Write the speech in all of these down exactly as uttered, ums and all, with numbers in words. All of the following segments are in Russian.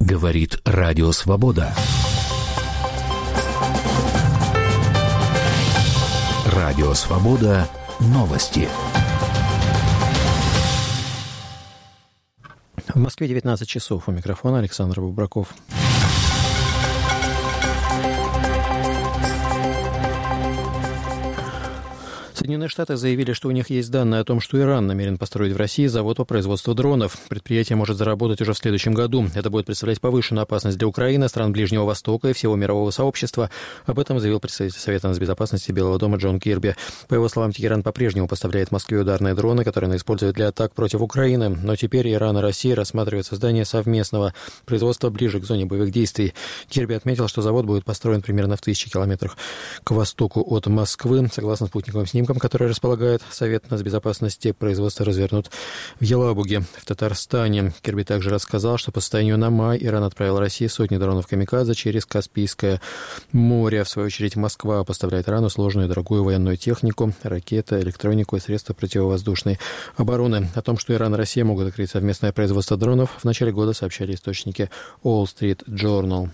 Говорит Радио Свобода. Радио Свобода. Новости. В Москве девятнадцать часов. У микрофона Александр Бубраков. Соединенные Штаты заявили, что у них есть данные о том, что Иран намерен построить в России завод по производству дронов. Предприятие может заработать уже в следующем году. Это будет представлять повышенную опасность для Украины, стран Ближнего Востока и всего мирового сообщества. Об этом заявил представитель Совета безопасности Белого дома Джон Кирби. По его словам, Тегеран по-прежнему поставляет Москве ударные дроны, которые он использует для атак против Украины. Но теперь Иран и Россия рассматривают создание совместного производства ближе к зоне боевых действий. Кирби отметил, что завод будет построен примерно в тысячи километрах к востоку от Москвы. Согласно спутниковым снимкам, который располагает Совет безопасности, производство развернут в Елабуге, в Татарстане. Кирби также рассказал, что по состоянию на май Иран отправил России сотни дронов «Камикадзе» через Каспийское море. В свою очередь, Москва поставляет Ирану сложную и дорогую военную технику, ракеты, электронику и средства противовоздушной обороны. О том, что Иран и Россия могут открыть совместное производство дронов, в начале года сообщали источники Wall Street Journal.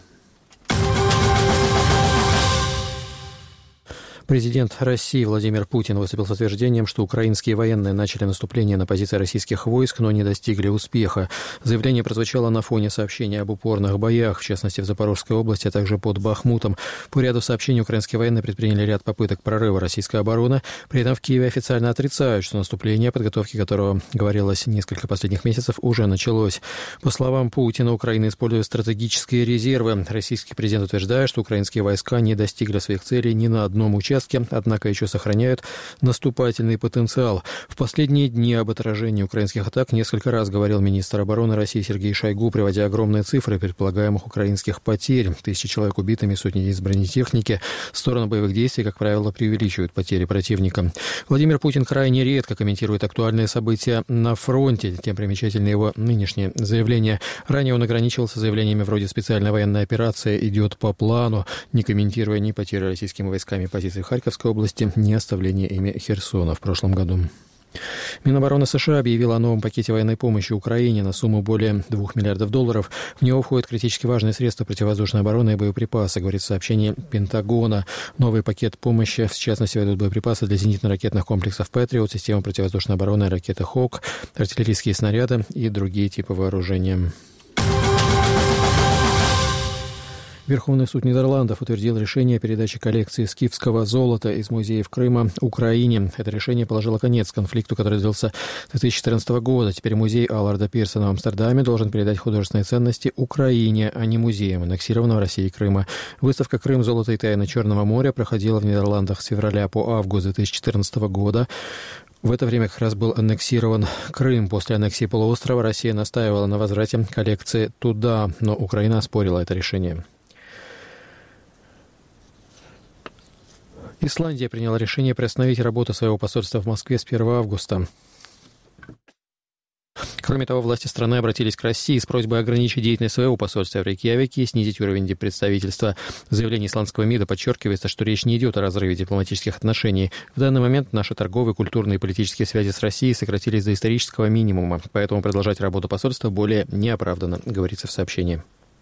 Президент России Владимир Путин выступил с утверждением, что украинские военные начали наступление на позиции российских войск, но не достигли успеха. Заявление прозвучало на фоне сообщений об упорных боях, в частности в Запорожской области, а также под Бахмутом. По ряду сообщений украинские военные предприняли ряд попыток прорыва российской обороны. При этом в Киеве официально отрицают, что наступление, о подготовке которого говорилось несколько последних месяцев, уже началось. По словам Путина, Украина использует стратегические резервы. Российский президент утверждает, что украинские войска не достигли своих целей ни на одном участке, однако еще сохраняют наступательный потенциал. В последние дни об отражении украинских атак несколько раз говорил министр обороны России Сергей Шойгу, приводя огромные цифры предполагаемых украинских потерь. Тысячи человек убитыми, сотни единиц бронетехники. Стороны боевых действий, как правило, преувеличивают потери противника. Владимир Путин крайне редко комментирует актуальные события на фронте. Тем примечательны его нынешние заявления. Ранее он ограничивался заявлениями вроде «специальная военная операция идет по плану», не комментируя ни потери российскими войсками позиций в Харьковской области, ни оставление ими Херсона в прошлом году. Минобороны США объявила о новом пакете военной помощи Украине на сумму более двух миллиардов долларов. В него входят критически важные средства противовоздушной обороны и боеприпасы, говорит в сообщении Пентагона. Новый пакет помощи, в частности, войдут боеприпасы для зенитно-ракетных комплексов «Патриот», системы противовоздушной обороны, ракеты «Хок», артиллерийские снаряды и другие типы вооружения. Верховный суд Нидерландов утвердил решение о передаче коллекции скифского золота из музеев Крыма Украине. Это решение положило конец конфликту, который длился с две тысячи четырнадцатого года. Теперь музей Алларда Пирсона в Амстердаме должен передать художественные ценности Украине, а не музеям аннексированного Россией Крыма. Выставка «Крым. Золото и тайны Черного моря» проходила в Нидерландах с февраля по август две тысячи четырнадцатого года. В это время как раз был аннексирован Крым. После аннексии полуострова Россия настаивала на возврате коллекции туда, но Украина оспорила это решение. Исландия приняла решение приостановить работу своего посольства в Москве с первого августа. Кроме того, власти страны обратились к России с просьбой ограничить деятельность своего посольства в Рейкьявике и снизить уровень представительства. В заявлении исландского МИДа подчеркивается, что речь не идет о разрыве дипломатических отношений. В данный момент наши торговые, культурные и политические связи с Россией сократились до исторического минимума, поэтому продолжать работу посольства более неоправданно, говорится в сообщении.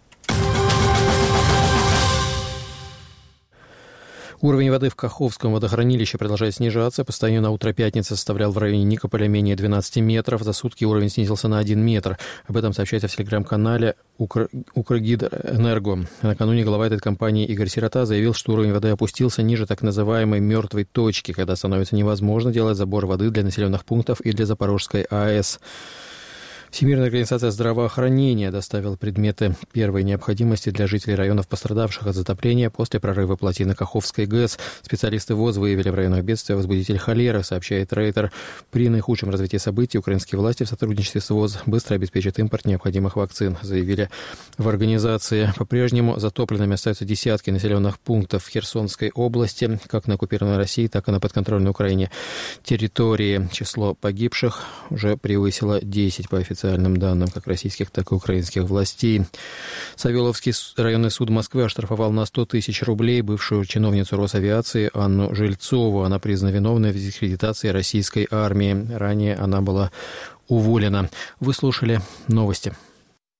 Уровень воды в Каховском водохранилище продолжает снижаться. По состоянию на утро пятницы составлял в районе Никополя менее двенадцати метров. За сутки уровень снизился на один метр. Об этом сообщается в телеграм-канале Укр... Укргидэнерго. Накануне глава этой компании Игорь Сирота заявил, что уровень воды опустился ниже так называемой мертвой точки, когда становится невозможно делать забор воды для населенных пунктов и для Запорожской АЭС. Всемирная организация здравоохранения доставила предметы первой необходимости для жителей районов, пострадавших от затопления после прорыва плотины Каховской ГЭС. Специалисты ВОЗ выявили в районах бедствия возбудитель холеры, сообщает Рейтер. При наихудшем развитии событий украинские власти в сотрудничестве с ВОЗ быстро обеспечат импорт необходимых вакцин, заявили в организации. По-прежнему затопленными остаются десятки населенных пунктов в Херсонской области, как на оккупированной России, так и на подконтрольной Украине территории. Число погибших уже превысило десять по официальным официальным данным как российских, так и украинских властей. Савеловский районный суд Москвы оштрафовал на сто тысяч рублей бывшую чиновницу Росавиации Анну Жильцову. Она признана виновной в дискредитации российской армии. Ранее она была уволена. Вы слушали новости.